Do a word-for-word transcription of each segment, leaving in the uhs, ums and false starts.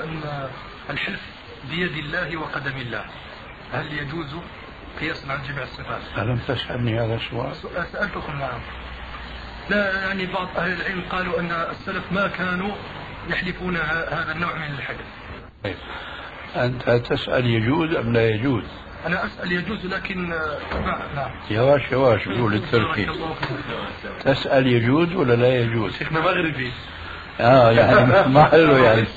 أن الحلف بيد الله وقدم الله، هل يجوز قياسا على جميع الصفات؟ ألم تسألني هذا السؤال؟ سألتكم نعم. لا يعني بعض أهل العلم قالوا أن السلف ما كانوا يحلفون هذا النوع من الحلف. طيب. أنت تسأل يجوز أم لا يجوز؟ أنا أسأل يجوز لكن نعم. يواش يواش بقول التركي. تسأل يجوز ولا لا يجوز؟ شيخنا مغربي. اه يعني ما حلو يعني.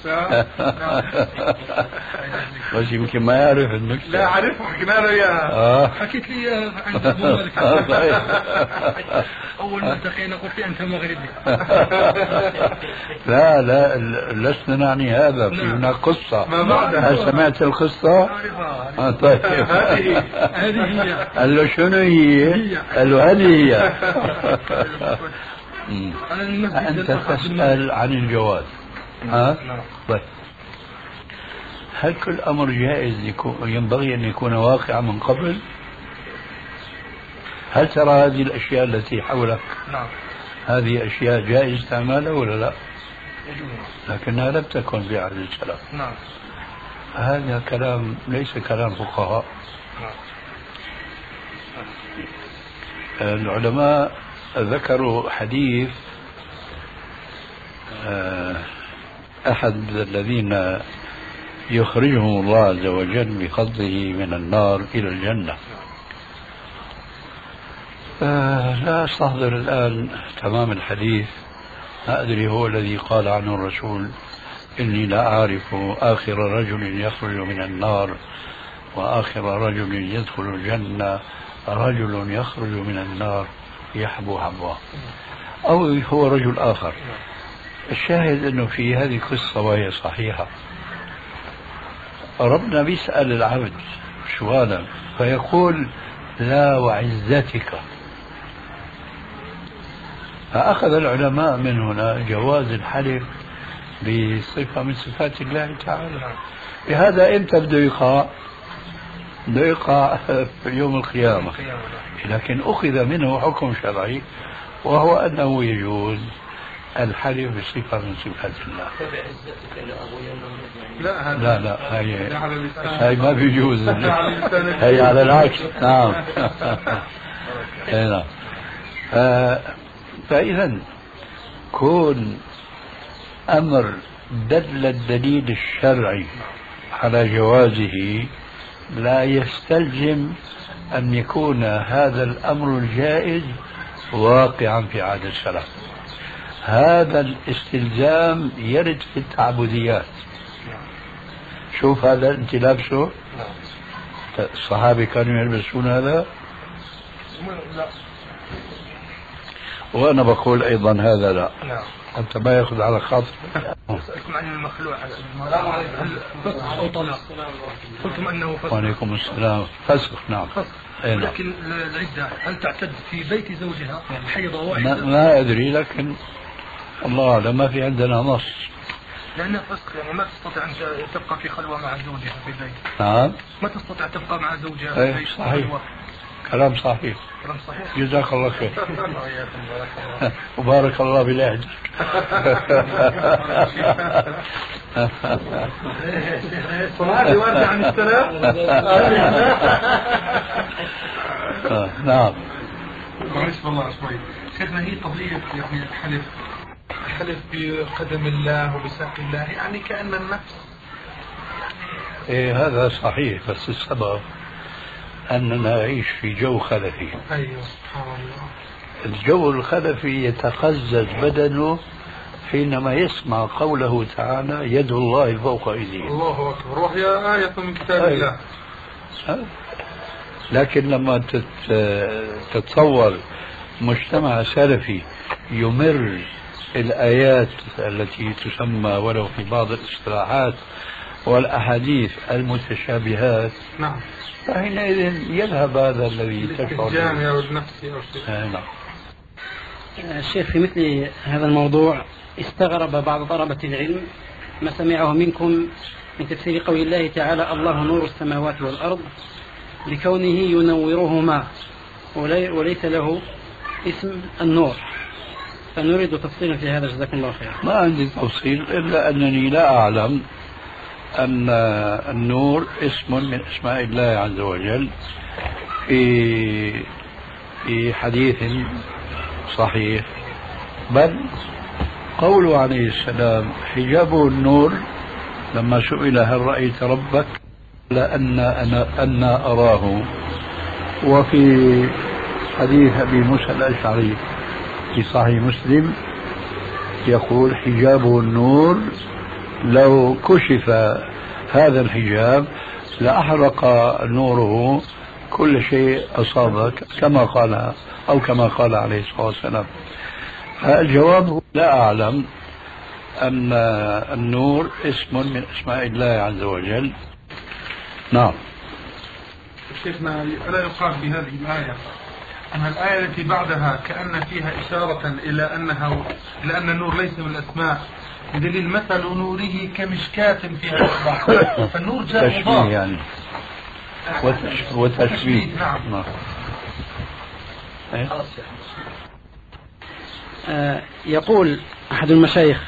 بس يمكن ما يعرف النكتة. لا أعرفه، حكينا له إياها. آه. حكيت لي عند أبو مالك. أول ما التقينا قلت لي أنت مغربي. لا لا لسنا نعني هذا، في هناك قصة. ما بعدها. هل سمعت القصة؟ أعرفها. طيب. هذه هذه هي. قال له شنو هي؟ قال له هذه هي. أنت تسأل عن الجواز. ها؟ طيب. هل كل أمر جائز ينبغي أن يكون واقعا من قبل؟ هل ترى هذه الأشياء التي حولك؟ نعم. هذه أشياء جائز استعمالها ولا لا؟ لكنها لم تكن في عهد السلف. نعم. هذا كلام ليس كلام فقهاء. نعم. العلماء ذكروا حديث أحد الذين يخرجهم الله عز وجل بفضله من النار إلى الجنة. لا أستحضر الآن تمام الحديث، ما أدري هو الذي قال عنه الرسول إني لا أعرف آخر رجل يخرج من النار وآخر رجل يدخل الجنة رجل يخرج من النار يحبو حبوه، أو هو رجل آخر. الشاهد أنه في هذه قصة وهي صحيحة، ربنا بيسأل العبد سؤالا فيقول لا وعزتك، فأخذ العلماء من هنا جواز الحلف بصفة من صفات الله تعالى. بهذا إمتى بده يقع؟ بده يقع في يوم القيامة، لكن أخذ منه حكم شرعي وهو أنه يجوز الحلف بصفة من صفات الله. لا لا لا هي هي ما بيجوز، هي على العكس. نعم. نعم. فإذا كون أمر دل الدليل الشرعي على جوازه لا يستلزم أن يكون هذا الأمر الجائز واقعا في عهد السلف. هذا الاستلزام يرد في التعبديات. شوف هذا أنت لابسه، الصحابة كانوا يلبسون هذا، وأنا بقول أيضا هذا لا. أنت ما يأخذ على خاطر. أسألكم عن المخلوع. هل فسخ أو طلاق؟ قلتم أنه فسخ. وعليكم السلام. فسخ. نعم. فسخ. لكن العدة هل تعتد في بيت زوجها حيضة واحدة؟ ما أدري، لكن الله أعلم، ما في عندنا نص. لأنها فسخ يعني ما تستطيع أن تبقى في خلوة مع زوجها في البيت. نعم. ما تستطيع تبقى مع زوجها في البيت. صحيح. كلام صحيح. كلام صحيح. جزاك الله خير. وبارك الله بلهجك. صحابي وارد عن السلام. نعم. معلش والله شوي. شيخنا هي قضية يعني الحلف الحلف بقدم الله وبساق الله، يعني كأن النفس. إيه هذا صحيح، بس السبب أننا نعيش في جو خلفي. أيوة سبحان الله. الجو الخلفي يتقزز بدنه حينما يسمع قوله تعالى يد الله فوق أيديهم. الله أكبر، وهي آية من كتاب الله. لكن لما تتصور مجتمع سلفي يمر الآيات التي تسمى ولو في بعض الاصطلاحات والأحاديث المتشابهات، نعم، فحينئذ يذهب هذا الذي تشعر الجامع والنفسي أو شيء. نعم. الشيخ في مثل هذا الموضوع استغرب بعض طلبة العلم ما سمعه منكم من تفسير قول الله تعالى الله نور السماوات والأرض لكونه ينورهما وليس له اسم النور، فنريد تفصيلا في هذا جزاكم الله خير. ما عندي تفصيل إلا أنني لا أعلم أن النور اسم من أسماء الله عز وجل في في حديث صحيح، بل قوله عليه السلام حجابه النور لما سئل هل رأيت ربك لأن أنا أنا أراه. وفي حديث أبي موسى الأشعري في صحيح مسلم يقول حجابه النور، لو كشف هذا الحجاب لأحرق نوره كل شيء أصابك، كما قال أو كما قال عليه الصلاة والسلام. الجواب لا أعلم أن النور اسم من أسماء الله عز وجل. نعم. شيخنا ألا يقال في هذه الآية أن الآية التي بعدها كأن فيها إشارة إلى أنها إلى أن النور ليس من الأسماء، بدليل مثل نوره كمشكاة فيها مصباح، فالنور جاء مضاف يعني وتشبيه. نعم. نعم. آه يقول أحد المشايخ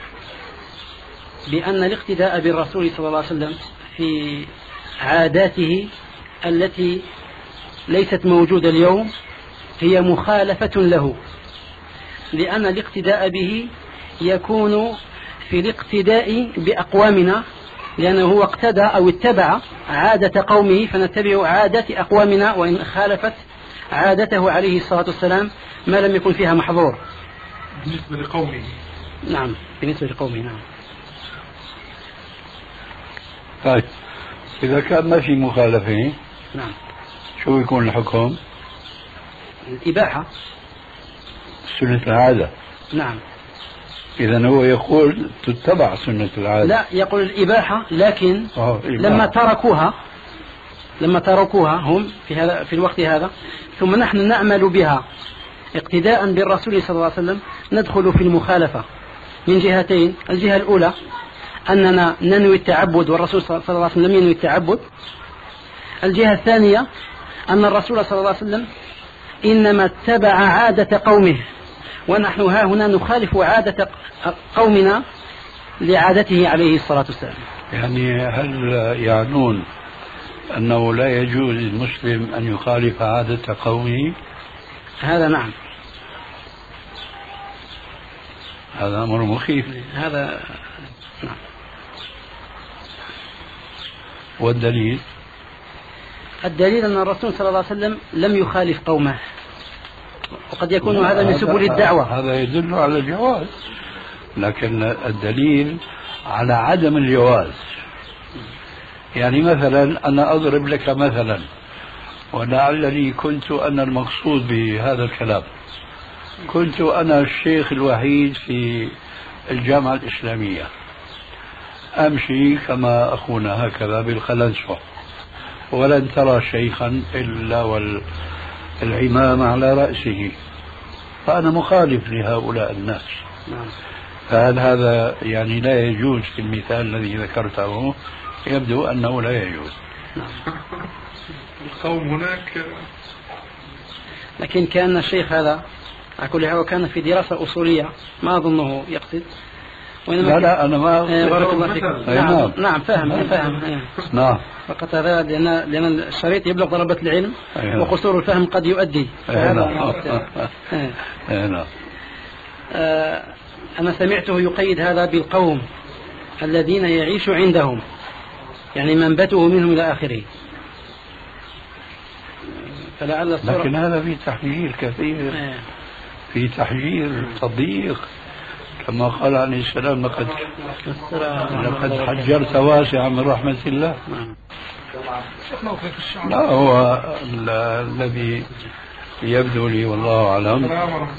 بأن الاقتداء بالرسول صلى الله عليه وسلم في عاداته التي ليست موجودة اليوم هي مخالفة له، لأن الاقتداء به يكون في الاقتداء بأقوامنا، لأنه هو اقتدى أو اتبع عادة قومه فنتبع عادة أقوامنا وإن خالفت عادته عليه الصلاة والسلام ما لم يكن فيها محظور بالنسبة لقومه. نعم بالنسبة لقومه. نعم. طيب إذا كان ما في مخالفة نعم شو يكون الحكم؟ الإباحة، سنة العادة. نعم. إذا هو يقول تتبع سنة العادة. لا، يقول الإباحة، لكن أوه. لما تركوها لما تركوها هم في هذا في الوقت هذا ثم نحن نعمل بها اقتداء بالرسول صلى الله عليه وسلم ندخل في المخالفة من جهتين. الجهة الأولى أننا ننوي التعبد والرسول صلى الله عليه وسلم لم ينوي التعبد. الجهة الثانية أن الرسول صلى الله عليه وسلم إنما اتبع عادة قومه ونحن ها هنا نخالف عادة قومنا لعادته عليه الصلاة والسلام. يعني هل يعنون أنه لا يجوز للمسلم أن يخالف عادة قومه؟ هذا نعم، هذا أمر مخيف. هذا نعم. والدليل؟ الدليل أن الرسول صلى الله عليه وسلم لم يخالف قومه، وقد يكون هذا من سبل الدعوة. هذا يدل على الجواز، لكن الدليل على عدم الجواز. يعني مثلا أنا أضرب لك مثلا، ولعلني كنت أنا المقصود بهذا الكلام، كنت أنا الشيخ الوحيد في الجامعة الإسلامية، أمشي كما أخونا هكذا بالقلنسوة، ولن ترى شيخا إلا والعمام على رأسه، فأنا مخالف لهؤلاء الناس. فهل هذا يعني لا يجوز في المثال الذي ذكرته؟ يبدو أنه لا يجوز. القوم هناك، لكن كان الشيخ هذا أقول له كان في دراسة أصولية ما أظنه يقصد. لا لا أنا ما آه بارك الله فيك. نعم نعم فاهم فاهم. نعم. فقط هذا لأن لأن الشريط يبلغ طلبة العلم وقصور الفهم قد يؤدي. نعم. أنا سمعته يقيد هذا بالقوم الذين يعيش عندهم، يعني منبته منهم إلى آخره. فلعل لكن هذا في تحجير كثير، في تحجير تضييق، كما قال عليه السلام لقد لقد حجرت واسعا من رحمة الله. لا هو الذي يبدو لي والله أعلم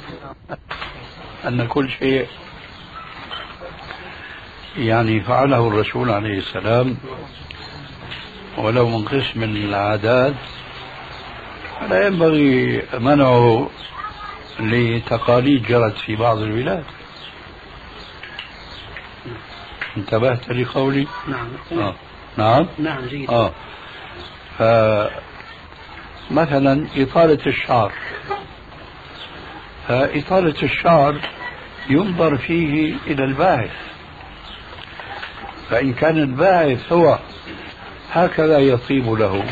أن كل شيء يعني فعله الرسول عليه السلام ولو من قسم العادات فلا ينبغي منعه لتقاليد جرت في بعض البلاد. انتبهت لقولي؟ نعم. آه. نعم نعم جيد. آه. فمثلا إطالة الشعر، فإطالة الشعر ينظر فيه إلى الباعث، فإن كان الباعث هو هكذا يطيب له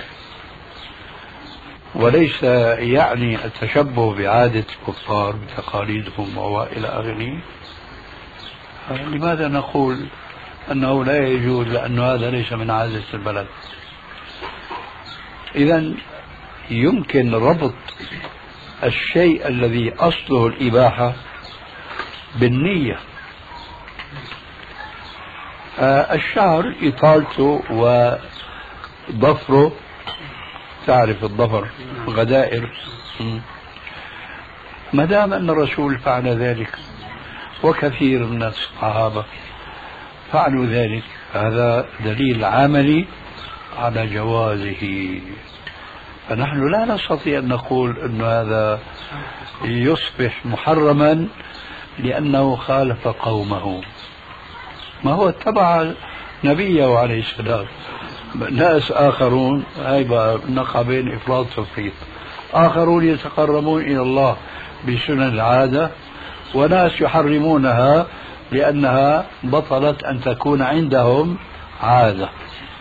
وليس يعني التشبه بعادة الكفار بتقاليدهم وإلى آخره، لماذا نقول أنه لا يجوز لأن هذا ليس من عادة البلد؟ إذن يمكن ربط الشيء الذي أصله الإباحة بالنية. الشعر إطالته وضفره، تعرف الضفر غدائر، ما دام أن الرسول فعل ذلك وكثير من الصحابة فعلوا ذلك، هذا دليل عملي على جوازه. فنحن لا نستطيع أن نقول أن هذا يصبح محرما لأنه خالف قومه، ما هو اتبع نبيه عليه السلام. ناس آخرون، هاي نقع بين إفراط وتفريط، آخرون يتقربون إلى الله بسنن العادة، وناس يحرمونها لأنها بطلت أن تكون عندهم عادة.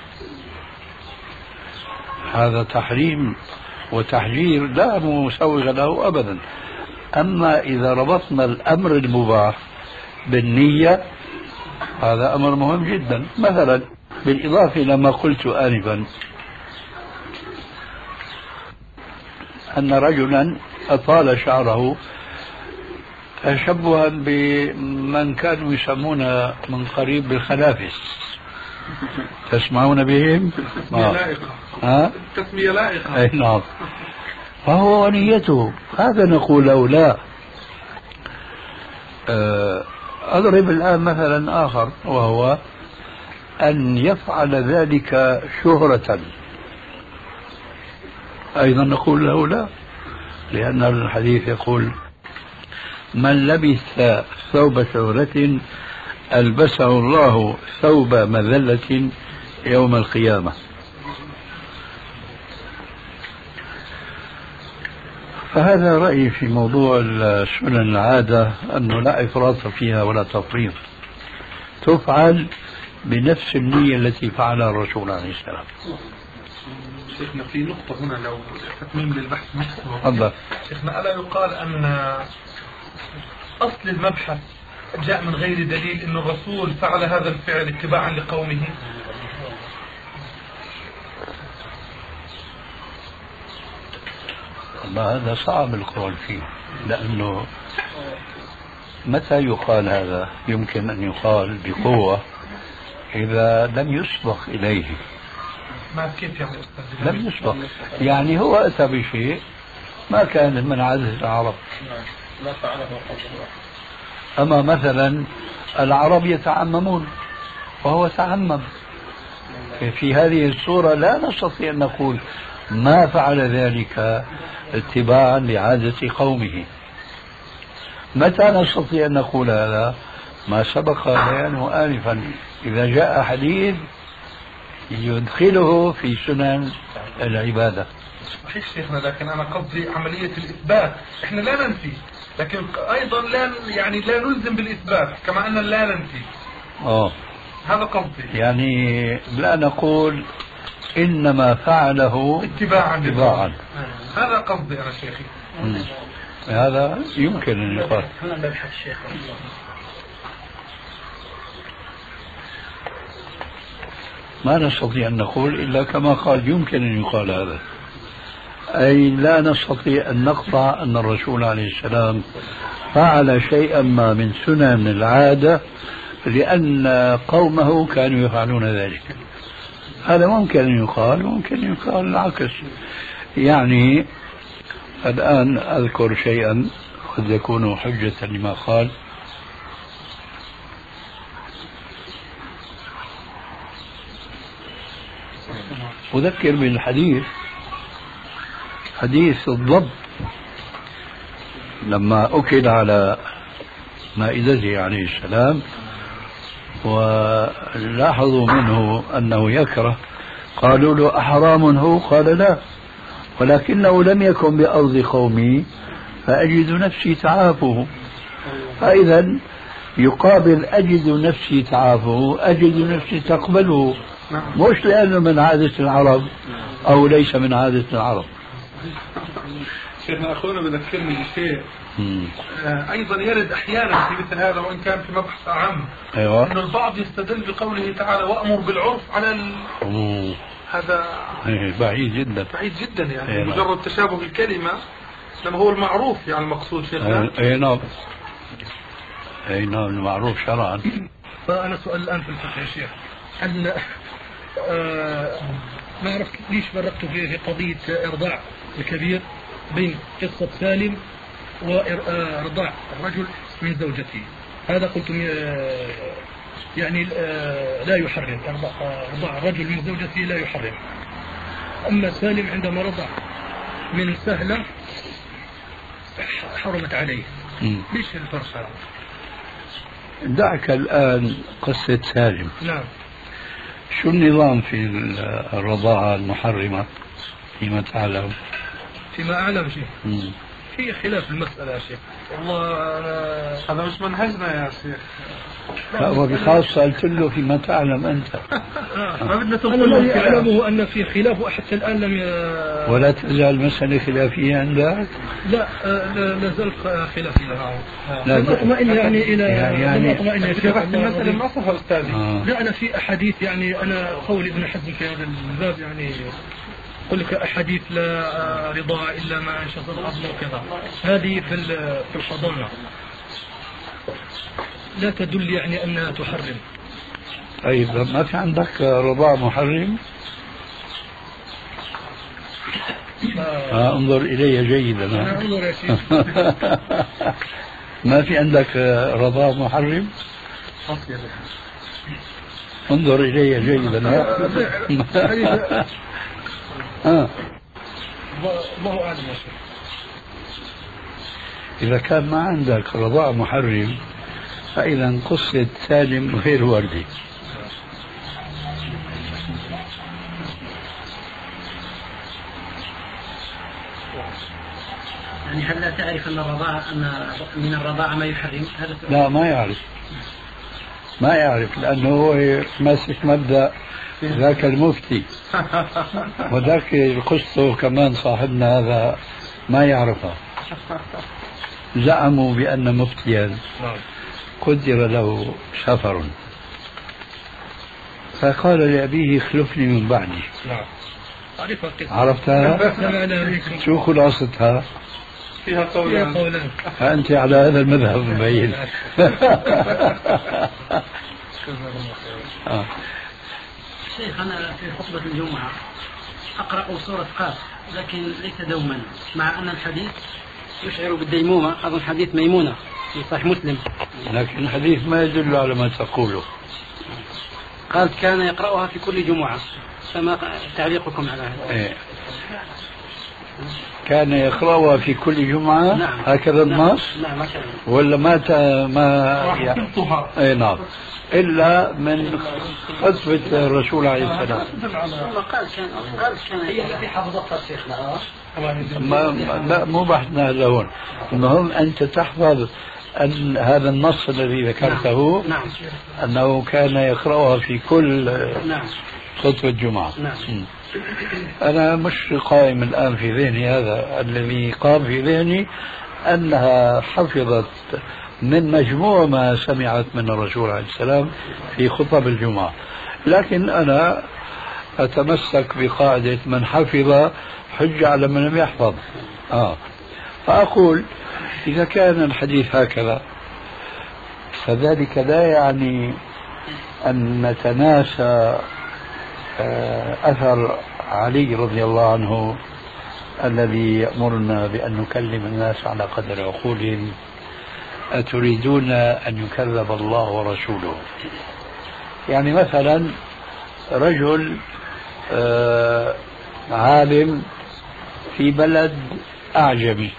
هذا تحريم وتحجير لا مسوغ له أبدا. أما إذا ربطنا الأمر المباح بالنية هذا أمر مهم جدا. مثلا بالإضافة إلى ما قلت آنفا أن رجلا أطال شعره تشبها بمن كانوا يسمون من قريب بالخلافس، تسمعون بهم؟ تسمية لائقة. ها؟ تسمية لائقة. أي نعم. فهو ونيته، هذا نقول له لا. أضرب الآن مثلا آخر، وهو أن يفعل ذلك شهرة، أيضا نقول له لا، لأن الحديث يقول من لبس ثوب شهرة ألبسه الله ثوب مذلة يوم القيامة. فهذا رأيي في موضوع سنن العادة، أنه لا إفراط فيها ولا تفريط، تفعل بنفس النية التي فعلها الرسول عليه السلام. شيخنا في نقطة هنا لو تتميم للبحث نفسه. الله. شيخنا ألا يقال أن أصل المبحث جاء من غير دليل أن الرسول فعل هذا الفعل اتباعا لقومه؟ والله هذا صعب القول فيه، لأنه متى يقال هذا؟ يمكن أن يقال بقوة إذا لم يسبق إليه. ما كيف يعني أستاذ؟ لم يسبق، يعني هو أتى بشيء ما كان من عادة العرب. لا فعله أما مثلا العرب يتعممون وهو تعمم، في هذه الصورة لا نستطيع أن نقول ما فعل ذلك اتباعا لعادة قومه. متى نستطيع أن نقول هذا؟ ما سبق بيانه آنفا، إذا جاء حديث يدخله في سنن العبادة. صحيح شيخنا، لكن أنا قصدي عملية الإثبات، إحنا لا ننفي لكن أيضا لا يعني لا نلزم بالإثبات كما أن لا ننفي. أوه. هذا قصدي، يعني لا نقول إنما فعله اتباعا اتباعا. هذا قصدي أنا شيخي. مم. هذا يمكن أن يقال. هنا مبحث الشيخ. ما نستطيع أن نقول إلا كما قال يمكن أن يقال هذا، أي لا نستطيع أن نقطع أن الرسول عليه السلام فعل شيئا ما من سنن العادة لأن قومه كانوا يفعلون ذلك. هذا ممكن أن يقال، وممكن أن يقال العكس. يعني الآن أذكر شيئا قد يكون حجة لما قال. أذكر بالحديث، حديث الضب لما أكل على مائدته عليه السلام ولاحظوا منه أنه يكره، قالوا له أحرام هو؟ قال لا، ولكنه لم يكن بأرض قومي فأجد نفسي تعافه. فإذا يقابل أجد نفسي تعافه أجد نفسي تقبله، نعم. مش لأنه من عادة العرب أو ليس من عادة العرب. شيخنا أخونا بذكرني بشيء آه أيضا يرد أحيانا في مثل هذا وإن كان في مبحث أعم. أيوة. أن البعض يستدل بقوله تعالى وأمر بالعرف على ال... هذا بعيد جدا بعيد جدا يعني أيوة. مجرد تشابه الكلمة لما هو المعروف يعني المقصود شيخنا. أي نعم أي نعم المعروف شرعا. فأنا سؤال الآن في الفقه يا شيخ، هل آه ما عرفت ليش فرقت في قضية إرضاع الكبير بين قصة سالم ورضاع الرجل من زوجته؟ هذا قلت يعني لا يحرم، رضاع الرجل من زوجته لا يحرم، أما سالم عندما رضع من سهلة حرمت عليه. ليش الفرق هذا؟ دعك الآن قصة سالم. نعم. شو النظام في الرضاعة المحرمة فيما تعلم؟ فيما أعلم شيء في خلاف المسألة يا شيخ، والله أنا هذا مش منهجنا يا شيخ. لا وبخاصة قلت له فيما تعلم أنت. ما بدنا أنا الذي أعلمه أن في خلاف وحتى الآن لم ي... ولا تزال المسألة خلافية عندك؟ لا لا زال خلافية. لا أطمئن يعني إلى يعني أطمئن يا شيخ المسألة ما صفها أستاذي. لا أنا في أحاديث يعني أنا قول ابن حزم في هذا الباب يعني يقول لك أحاديث لا رضاع إلا ما انشط العظم وكذا، هذه في في الحضانة لا تدل يعني أنها تحرم. طيب ما في عندك رضاع محرم؟ آه انظر إلي جيدا. أنا انظر يا شيخ. ما في عندك رضاع محرم؟ انظر إلي جيدا. آه. الله أعلم يا شيخ. إذا كان ما عندك رضاع محرم فإذا قصة سالم غير وردي. يعني هل لا تعرف أن الرضاعة أن من الرضاعة ما يحرم؟ هذا لا ما يعرف ما يعرف لأنه هو ماسك مبدأ ذاك المفتي وذاك القصة كمان صاحبنا هذا ما يعرفها. زعموا بأن مفتيا قدر له سفر فقال لأبيه اخلفني من بعدي. عرفتها؟ شو خلاصتها؟ فيها قولان. فأنت على هذا المذهب مبين. آه. شيخ أنا في خطبة الجمعة أقرأ سورة قاف لكن ليس دوما، مع أن الحديث يشعر بالديمومة. أظن حديث ميمونة في صحيح مسلم، لكن الحديث ما يدل على ما تقوله. قال كان يقرأها في كل جمعة، فما تعليقكم على هذا؟ إيه. كان يقرأها في كل جمعة. نعم. هكذا النص. نعم. نعم. ولا ما ت... ما يعني... اي نعم إلا من خطبة الرسول عليه السلام. قال كان قال كان هي التي حفظتها شيخنا. ما لا مو بحثنا هون. المهم أنت تحفظ أن هذا النص الذي ذكرته. نعم. أنه كان يقرأها في كل نعم. خطبة الجمعة. نعم. أنا مش قائم الآن في ذهني هذا، الذي قام في ذهني أنها حفظت من مجموع ما سمعت من الرسول عليه السلام في خطب الجمعة، لكن أنا أتمسك بقاعدة من حفظ حجة على من لم يحفظ. آه. فأقول إذا كان الحديث هكذا فذلك لا يعني أن نتناسى أثر علي رضي الله عنه الذي يأمرنا بأن نكلم الناس على قدر عقولهم. أتريدون أن يكذب الله ورسوله؟ يعني مثلا رجل عالم في بلد أعجمي،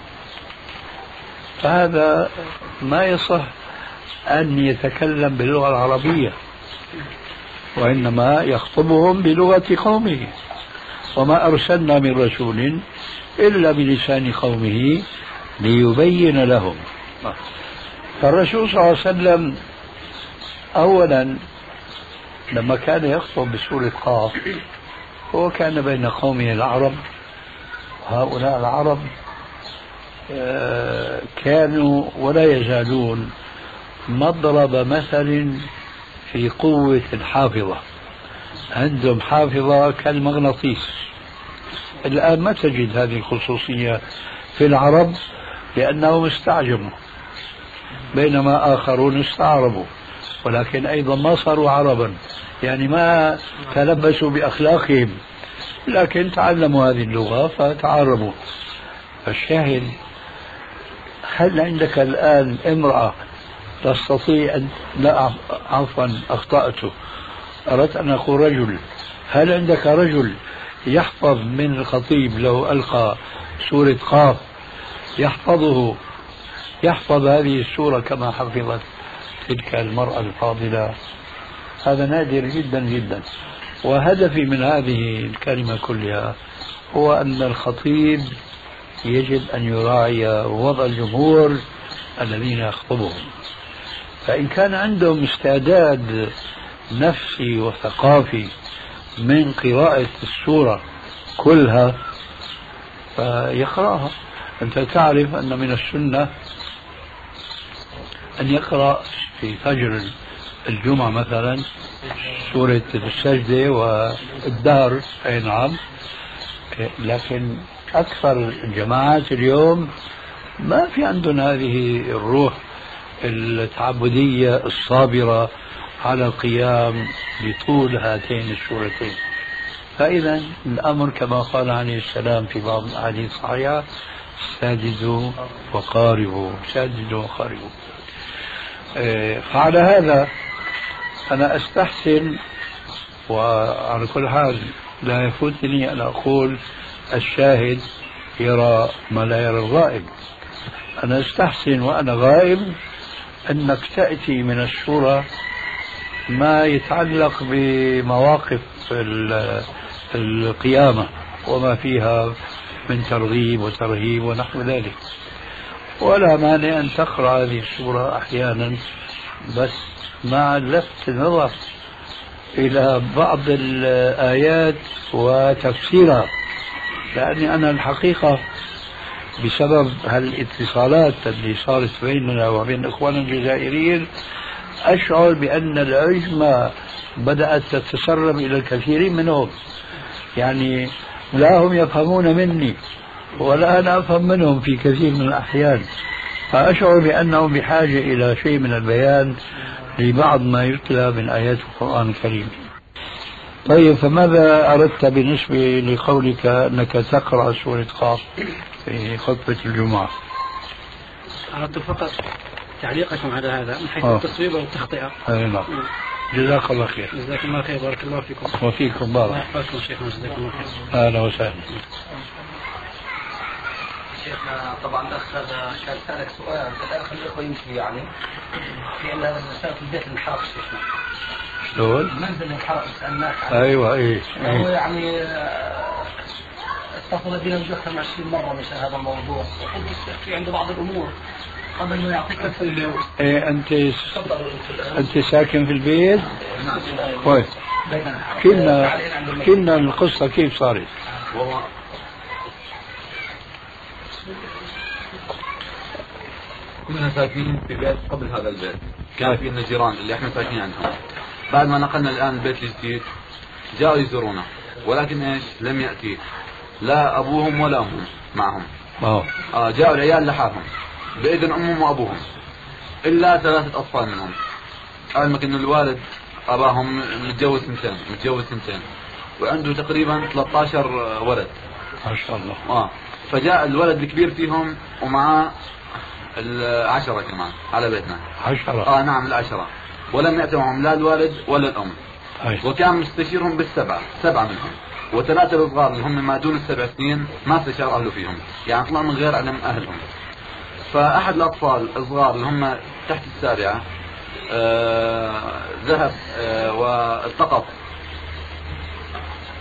فهذا ما يصح أن يتكلم باللغة العربية، وإنما يخطبهم بلغة قومه. وما أرسلنا من رسول إلا بلسان قومه ليبين لهم. فالرسول صلى الله عليه وسلم أولا لما كان يخطب بسورة قاف هو كان بين قومه العرب، هؤلاء العرب كانوا ولا يزالون مضرب مثل في قوة الحافظة، عندهم حافظة كالمغناطيس. الآن ما تجد هذه الخصوصية في العرب لأنهم استعجموا، بينما آخرون استعربوا ولكن أيضا ما صاروا عربا، يعني ما تلبسوا بأخلاقهم لكن تعلموا هذه اللغة فتعربوا. فالشاهد، هل عندك الآن امرأة تستطيع أن لا عفوا أخطأت أردت أن أقول رجل، هل عندك رجل يحفظ من الخطيب لو ألقى سورة قاف يحفظه يحفظ هذه السورة كما حفظت تلك المرأة الفاضلة؟ هذا نادر جدا جدا. وهدفي من هذه الكلمة كلها هو أن الخطيب يجب أن يراعي وضع الجمهور الذين يخطبهم، فإن كان عندهم استعداد نفسي وثقافي من قراءة السورة كلها فيقرأها. أنت تعرف أن من السنة أن يقرأ في فجر الجمعة مثلا سورة السجدة والدار، أي نعم، لكن أكثر الجماعات اليوم ما في عندهم هذه الروح التعبدية الصابرة على القيام بطول هاتين السورتين. فإذا الأمر كما قال عليه السلام في بعض الأحاديث الصحيحة: ساددوا وقاربوا، ساددوا وقاربوا. فعلى هذا أنا أستحسن، وعلى كل حال لا يفوتني أن أقول الشاهد يرى ما لا يرى الغائب. أنا أستحسن وأنا غائب أنك تأتي من السورة ما يتعلق بمواقف القيامة وما فيها من ترغيب وترهيب ونحو ذلك، ولا مانع أن تقرأ هذه السورة أحيانا بس مع لفت النظر إلى بعض الآيات وتفسيرها، لأني أنا الحقيقة بسبب هالاتصالات اللي صارت بيننا وبين إخواننا الجزائريين أشعر بأن العجمة بدأت تتسرب إلى الكثيرين منهم، يعني لا هم يفهمون مني ولا أنا أفهم منهم في كثير من الأحيان، فأشعر بأنهم بحاجة إلى شيء من البيان لبعض ما يتلى من آيات القرآن الكريم. طيب، فماذا أردت بالنسبة لقولك أنك تقرأ سورة قاف في خطبة الجمعة؟ أردت فقط تعليقكم على هذا من حيث التصويب والتخطئة. أي نعم. جزاك الله خير. جزاكم الله خير، بارك الله فيكم. وفيكم بارك. الله يحفظكم شيخنا، جزاكم الله خير. أهلا وسهلا. شيخنا طبعا الأخ هذا كان سألك سؤال، الآن خلي الأخوة يمشي يعني في أن هذا المسألة في البيت المحرق شيخنا. شلون؟ منزل المحرق سألناك عنه. أيوة إيه. هو يعني اتصل بنا يمكن أكثر من عشرين مرة مثل هذا الموضوع، وقلت في عنده بعض الأمور قبل ما يعطيك الفيديو. إيه أنت أنت ساكن في البيت؟ كويس. كنا كنا القصة كيف صارت؟ كنا ساكنين في بيت قبل هذا البيت، كان في لنا جيران اللي احنا ساكنين عندهم. بعد ما نقلنا الان البيت الجديد جاءوا يزورونا، ولكن ايش؟ لم ياتي لا ابوهم ولا امهم معهم. اه آه جاءوا العيال لحالهم باذن امهم وابوهم، الا ثلاثه اطفال منهم. علمك ان الوالد اباهم متجوز سنتين متجوز سنتين وعنده تقريبا ثلاثة عشر ولد ما شاء الله. اه فجاء الولد الكبير فيهم ومعاه العشرة كمان على بيتنا. عشرة؟ اه نعم العشرة، ولم يأتي معهم لا الوالد ولا الأم. أي. وكان مستشيرهم بالسبعة، سبعة منهم، وثلاثة الصغار اللي هم ما دون السبع سنين ما استشار أهله فيهم، يعني طلعوا من غير علم أهلهم. فأحد الأطفال الصغار اللي هم تحت السابعة آه ذهب آه والتقط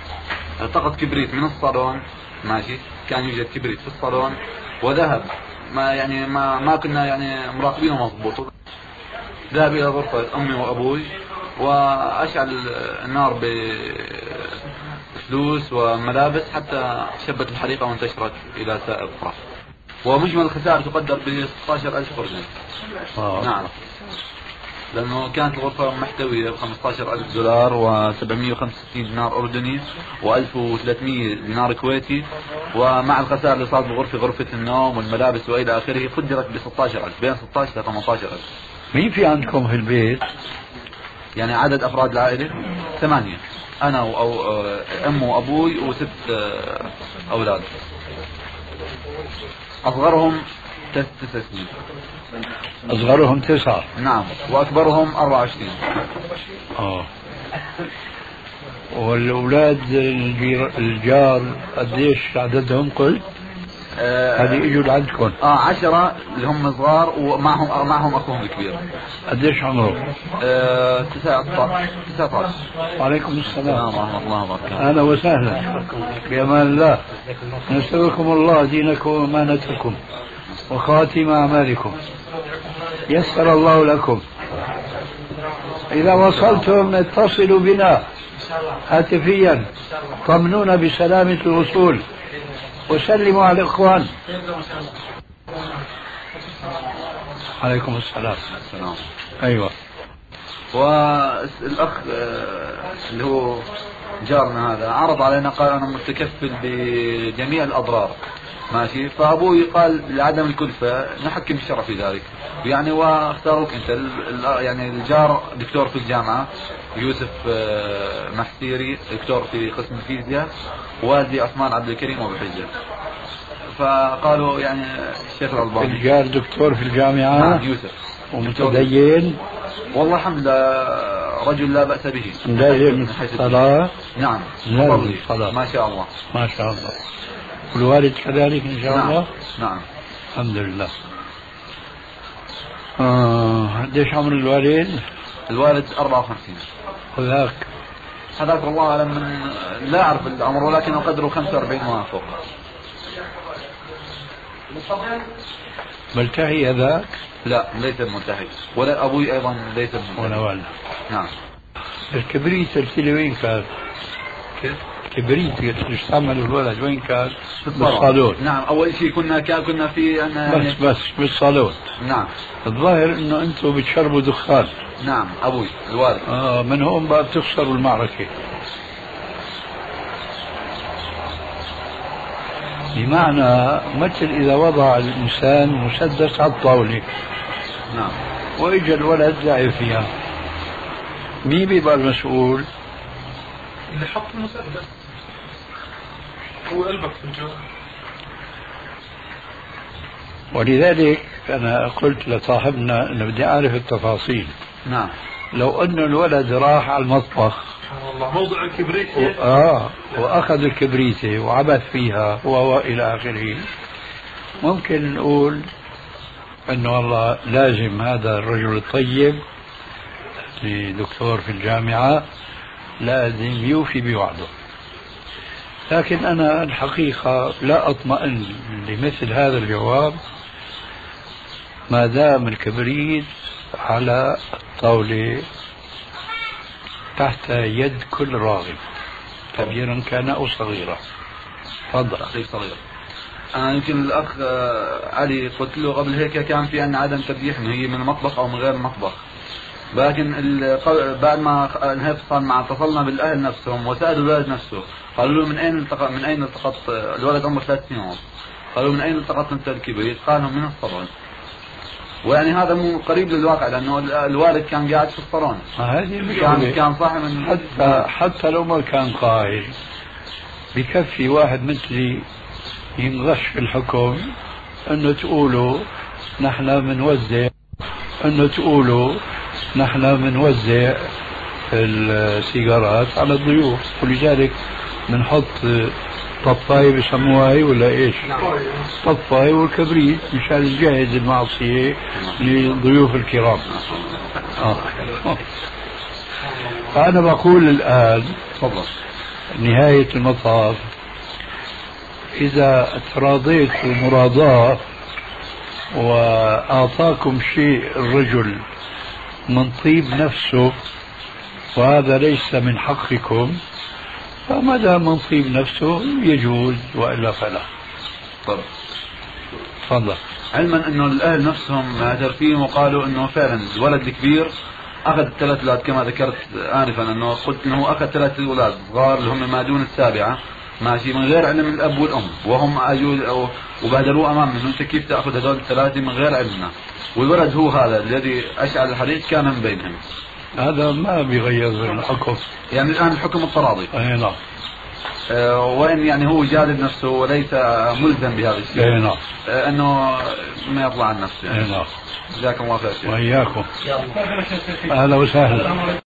التقط كبريت من الصالون، ماشي، كان يوجد كبريت في الصالون، وذهب ما يعني ما ما كنا يعني مراقبينه مضبوط. ذهب الى غرفة امي وابوي واشعل النار بفلوس وملابس حتى شبت الحريقة وانتشرت الى سائر الغرف. ومجمل الخسائر تقدر ب ستة عشر ألف أردني. نعم. لأنه كانت الغرفة محتوية ب خمسة عشر ألف دولار وسبعمئة وخمسة وستين دينار أردني وألف وثلاثمئة دينار كويتي، ومع الخسائر اللي صارت بغرفة غرفة النوم والملابس وإلى آخره قدرت ب ستة عشر ألف، بين ستة عشر ل ثمانية عشر ألف. مين في عندكم في البيت؟ يعني عدد أفراد العائلة ثمانية، أنا أو أم وأبوي وست أولاد، أصغرهم تسع سنين. أصغرهم تسعة. نعم. وأكبرهم أربعة وعشرين. آه. والأولاد الجير... الجار قديش عددهم قلت؟ آه هذه اجوا لعندكم؟ اه عشرة اللي هم صغار ومعهم معهم اخوهم الكبير. قديش عمره؟ آه تسعة عشر. وعليكم السلام ورحمة الله وبركاته. اهلا وسهلا بأمان الله. نسألكم الله دينكم وأمانتكم وخاتم أعمالكم، يسر الله لكم. إذا وصلتم اتصلوا بنا هاتفيا، طمنونا بسلامة الوصول وسلموا على الإخوان. عليكم السلام. السلام. أيوة. والأخ اللي هو جارنا هذا عرض علينا، قال أنا متكفل بجميع الأضرار، ماشي. فأبوي قال لعدم الكلفة نحكم الشرع في ذلك، يعني واختاروك أنت. يعني الجار دكتور في الجامعة يوسف محسيري، دكتور في قسم الفيزياء، والدي عثمان عبد الكريم أبو حجة. فقالوا يعني الشيخ الألباني. الجار دكتور في الجامعة. نعم يوسف. ومتدين. والله الحمد لله رجل لا بأس به. لازم الصلاة. نعم. لازم الصلاة. ما شاء الله. ما شاء الله. والوالد كذلك إن شاء نعم. الله. نعم. الحمد لله. آه. قديش عمر الوالد؟ الوالد أربعة وخمسين. وذاك؟ هذاك والله أعلم، من لا أعرف العمر ولكن قدره خمسة وأربعين وفوق. ملتحي هذاك؟ لا ليس ملتحي، ولا أبوي أيضا ليس ملتحي. ولا والد. نعم. الكبريت التي وين كان؟ كيف؟ الكبريت اللي استعمله الولد وين كان؟ في بالصالون. نعم. أول شيء كنا كنا في أنا بس بس بالصالون. نعم. الظاهر إنه أنتم بتشربوا دخان. نعم. أبوي الوالد. آه من هون بقى بتخسروا المعركة. بمعنى مثل إذا وضع الإنسان مسدس على الطاولة. نعم. وإجا الولد لعب فيها، مين بيبقى المسؤول؟ اللي حط المسدس. هو قلبك في الجو. ولذلك أنا قلت لصاحبنا أنه بدي أعرف التفاصيل. نعم. لو أن الولد راح على المطبخ والله موضع الكبريت و... آه وأخذ الكبريتة وعبث فيها وإلى آخره، ممكن نقول أنه والله لازم هذا الرجل الطيب دكتور في الجامعة لازم يوفي بوعده. لكن أنا الحقيقة لا أطمئن لمثل هذا الجواب ما دام الكبريت على الطاولة تحت يد كل راغب، كبيرا كان أو صغيرا. تفضل. أخي صغير. أنا يمكن الأخ علي قلت له قبل هيك كان في عندنا عدم ترجيح إنه هي من المطبخ أو من غير المطبخ، لكن بعد ما انهيت اتصال مع اتصلنا بالأهل نفسهم وسألوا الولد نفسه، قالوا له من أين التقط من أين التقط الولد عمره ثلاث سنين ونص، قالوا من أين التقطت أنت الكبريت؟ قال لهم من الصالون. ويعني هذا مو قريب للواقع لأنه الوالد كان قاعد في الصالون. هذه كان كان صاحي من حتى حتى لو ما كان قائل بكفي واحد مثلي ينغش في الحكم انه تقولوا نحن بنوزع انه تقولوا نحن بنوزع السيجارات على الضيوف، ولذلك بنحط طفاية بسموها هي ولا ايش؟ طفاية والكبريت مشان نجهز المعصية للضيوف الكرام. آه. فأنا بقول الآن نهاية المطاف إذا تراضيت المراضاة وأعطاكم شيء الرجل من طيب نفسه وهذا ليس من حقكم، فما دام من طيب نفسه يجوز وإلا فلا. طبعا. تفضل. علما انه الاهل نفسهم اعترفين وقالوا انه فعلا الولد الكبير اخذ ثلاث اولاد كما ذكرت انفا، انه قلت انه اخذ ثلاث اولاد صغار اللي هم ما دون السابعه ماشي من غير علم الاب والام، وهم اجوا وبادروا امامنا انه انت كيف تاخذ هذول الثلاثه من غير علمنا، والولد هو هذا الذي اشعل الحديث كان من بينهم. هذا ما بيغير الحكم، يعني الان الحكم التراضي. اي نعم. أه وان يعني هو جادل نفسه وليس ملزم بهذا الشيء. اي نعم. أه انه ما يطلع عن نفسه. اي نعم. جزاكم الله خير. واياكم. اهلا وسهلا.